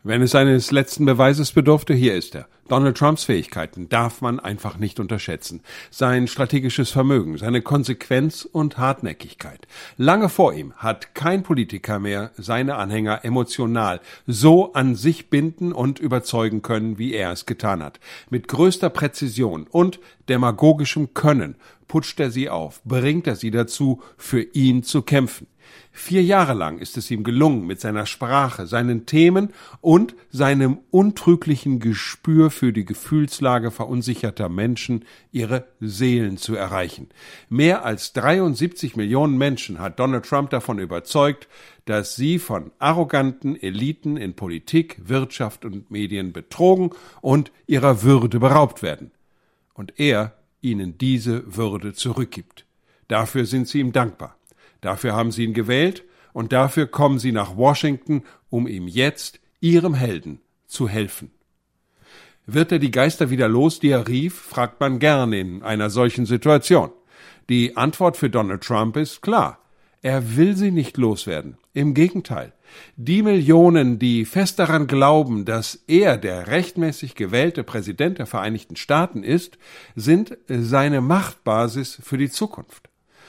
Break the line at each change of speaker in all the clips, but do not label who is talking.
Wenn es eines letzten Beweises bedurfte, hier ist er. Donald Trumps Fähigkeiten darf man einfach nicht unterschätzen. Sein strategisches Vermögen, seine Konsequenz und Hartnäckigkeit. Lange vor ihm hat kein Politiker mehr seine Anhänger emotional so an sich binden und überzeugen können, wie er es getan hat. Mit größter Präzision und demagogischem Können putscht er sie auf, bringt er sie dazu, für ihn zu kämpfen. 4 Jahre lang ist es ihm gelungen, mit seiner Sprache, seinen Themen und seinem untrüglichen Gespür für die Gefühlslage verunsicherter Menschen ihre Seelen zu erreichen. Mehr als 73 Millionen Menschen hat Donald Trump davon überzeugt, dass sie von arroganten Eliten in Politik, Wirtschaft und Medien betrogen und ihrer Würde beraubt werden. Und er ihnen diese Würde zurückgibt. Dafür sind sie ihm dankbar. Dafür haben sie ihn gewählt und dafür kommen sie nach Washington, um ihm jetzt, ihrem Helden, zu helfen. Wird er die Geister wieder los, die er rief, fragt man gern in einer solchen Situation. Die Antwort für Donald Trump ist klar. Er will sie nicht loswerden. Im Gegenteil. Die Millionen, die fest daran glauben, dass er der rechtmäßig gewählte Präsident der Vereinigten Staaten ist, sind seine Machtbasis für die Zukunft.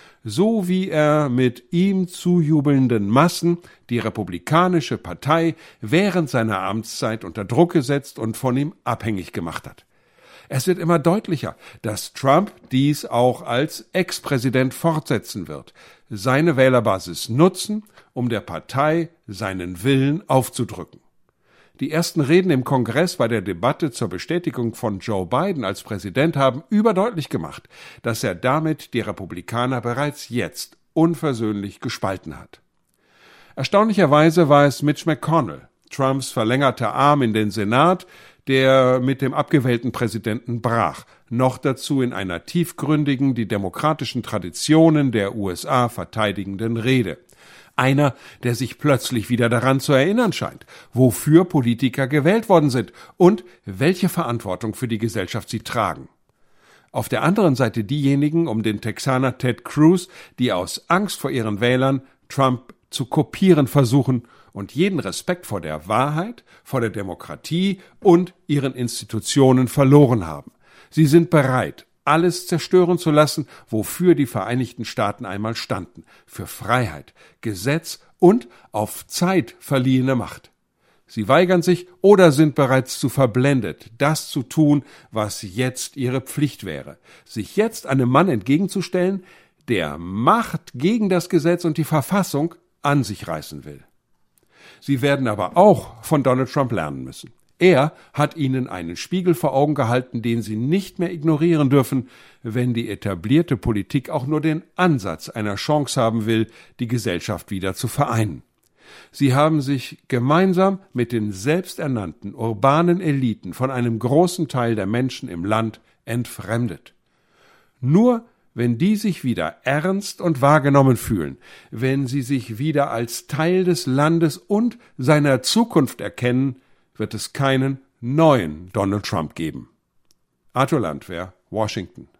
So wie er mit ihm zujubelnden Massen die Republikanische Partei während seiner Amtszeit unter Druck gesetzt und von ihm abhängig gemacht hat. Es wird immer deutlicher, dass Trump dies auch als Ex-Präsident fortsetzen wird, seine Wählerbasis nutzen, um der Partei seinen Willen aufzudrücken. Die ersten Reden im Kongress bei der Debatte zur Bestätigung von Joe Biden als Präsident haben überdeutlich gemacht, dass er damit die Republikaner bereits jetzt unversöhnlich gespalten hat. Erstaunlicherweise war es Mitch McConnell, Trumps verlängerter Arm in den Senat, der mit dem abgewählten Präsidenten brach, noch dazu in einer tiefgründigen, die demokratischen Traditionen der USA verteidigenden Rede. Einer, der sich plötzlich wieder daran zu erinnern scheint, wofür Politiker gewählt worden sind und welche Verantwortung für die Gesellschaft sie tragen. Auf der anderen Seite diejenigen um den Texaner Ted Cruz, die aus Angst vor ihren Wählern Trump zu kopieren versuchen und jeden Respekt vor der Wahrheit, vor der Demokratie und ihren Institutionen verloren haben. Sie sind bereit, alles zerstören zu lassen, wofür die Vereinigten Staaten einmal standen, für Freiheit, Gesetz und auf Zeit verliehene Macht. Sie weigern sich oder sind bereits zu verblendet, das zu tun, was jetzt ihre Pflicht wäre, sich jetzt einem Mann entgegenzustellen, der Macht gegen das Gesetz und die Verfassung an sich reißen will. Sie werden aber auch von Donald Trump lernen müssen. Er hat ihnen einen Spiegel vor Augen gehalten, den sie nicht mehr ignorieren dürfen, wenn die etablierte Politik auch nur den Ansatz einer Chance haben will, die Gesellschaft wieder zu vereinen. Sie haben sich gemeinsam mit den selbsternannten urbanen Eliten von einem großen Teil der Menschen im Land entfremdet. Nur wenn die sich wieder ernst und wahrgenommen fühlen, wenn sie sich wieder als Teil des Landes und seiner Zukunft erkennen, wird es keinen neuen Donald Trump geben. Arthur Landwehr, Washington.